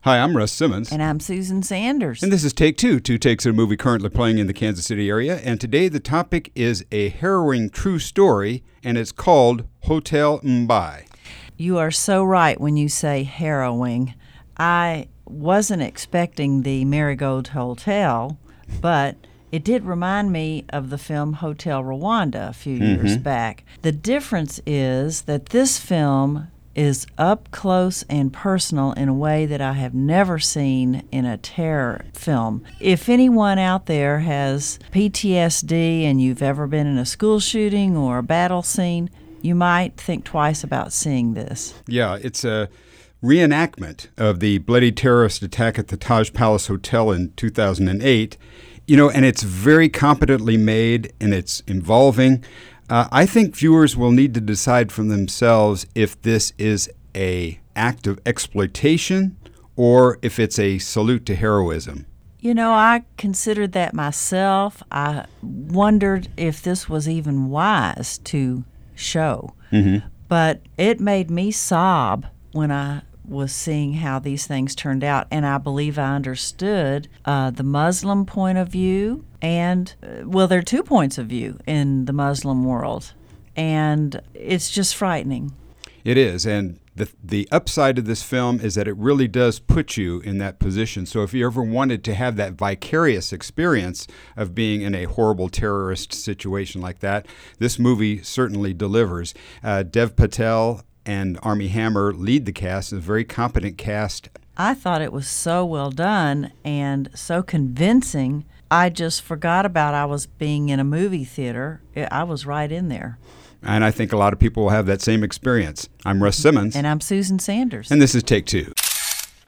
Hi, I'm Russ Simmons. And I'm Susan Sanders. And this is Take Two, two takes of a movie currently playing in the Kansas City area. And today the topic is a harrowing true story, and it's called Hotel Mumbai. You are so right when you say harrowing. I wasn't expecting the Marigold Hotel, but it did remind me of the film Hotel Rwanda a few years back. The difference is that this film is up close and personal in a way that I have never seen in a terror film. If anyone out there has PTSD and you've ever been in a school shooting or a battle scene, you might think twice about seeing this. Yeah, it's a reenactment of the bloody terrorist attack at the Taj Palace Hotel in 2008. And it's very competently made, and it's involving. I think viewers will need to decide for themselves if this is an act of exploitation or if it's a salute to heroism. I considered that myself. I wondered if this was even wise to show. But it made me sob when I was seeing how these things turned out, and I believe I understood the Muslim point of view, and there are 2 points of view in the Muslim world, and it's just frightening. It is, and the upside of this film is that it really does put you in that position. So if you ever wanted to have that vicarious experience of being in a horrible terrorist situation like that, this movie certainly delivers. Dev Patel and Armie Hammer lead the cast, a very competent cast. I thought it was so well done and so convincing. I just forgot about I was being in a movie theater. I was right in there. And I think a lot of people will have that same experience. I'm Russ Simmons. And I'm Susan Sanders. And this is Take Two.